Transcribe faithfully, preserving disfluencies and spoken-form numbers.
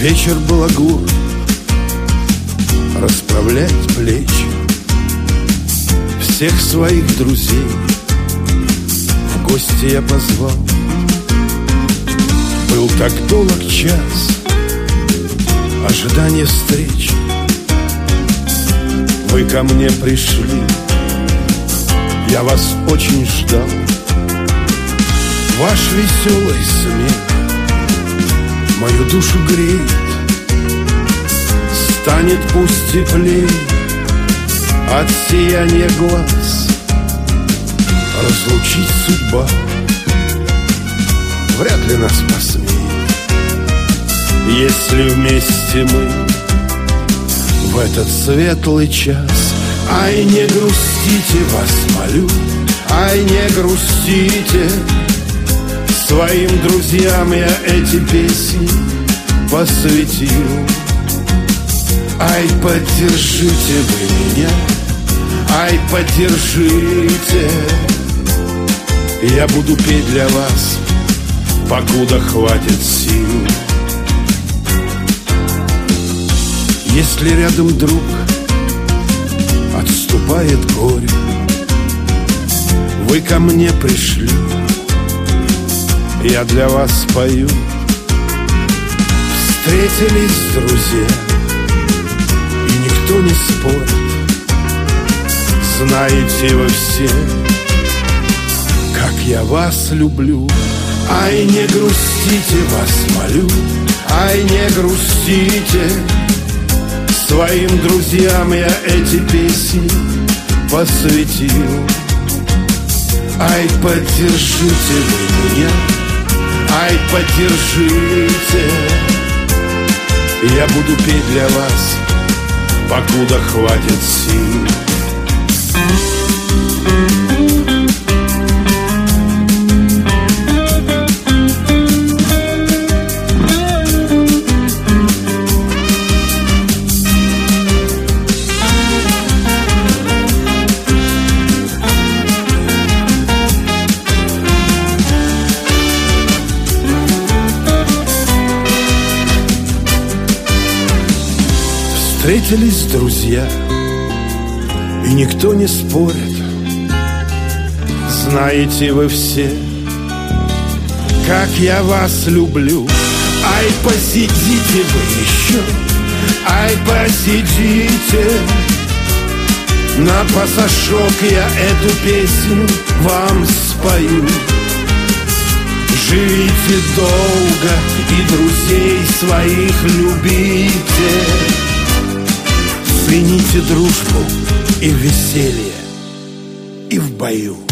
Вечер балагур, расправлять плечи. Всех своих друзей в гости я позвал. Был так долг час ожидания встречи. Вы ко мне пришли, я вас очень ждал. Ваш веселый смех мою душу греет. Станет пусть теплей от сияния глаз. Разлучить судьба вряд ли нас посмеет, если вместе мы в этот светлый час. Ай, не грустите, вас молю, ай, не грустите. Своим друзьям я эти песни посвятил. Ай, поддержите вы меня, ай, поддержите. Я буду петь для вас, покуда хватит сил. Если рядом друг отступает горе, вы ко мне пришли, я для вас пою. Встретились друзья, и никто не спорит. Знаете вы все, как я вас люблю. Ай, не грустите, вас молю, ай, не грустите. Своим друзьям я эти песни посвятил. Ай, поддержите вы меня, ай, поддержите. Я буду петь для вас, покуда хватит сил. Встретились друзья, и никто не спорит. Знаете вы все, как я вас люблю. Ай, посидите вы еще, ай, посидите. На пасашок я эту песню вам спою. Живите долго и друзей своих любите. Цените дружбу и в веселье, и в бою.